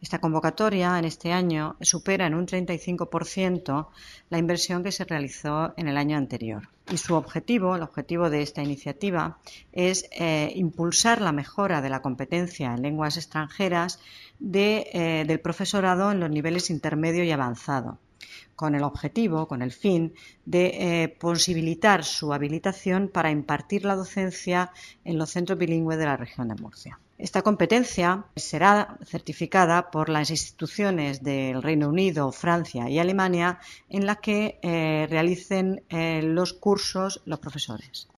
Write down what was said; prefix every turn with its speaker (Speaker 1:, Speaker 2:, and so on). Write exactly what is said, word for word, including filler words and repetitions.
Speaker 1: Esta convocatoria en este año supera en un treinta y cinco por ciento la inversión que se realizó en el año anterior. Y su objetivo, el objetivo de esta iniciativa, es eh, impulsar la mejora de la competencia en lenguas extranjeras de, eh, del profesorado en los niveles intermedio y avanzado, con el objetivo, con el fin de eh, posibilitar su habilitación para impartir la docencia en los centros bilingües de la región de Murcia. Esta competencia será certificada por las instituciones del Reino Unido, Francia y Alemania en las que eh, realicen eh, los cursos los profesores.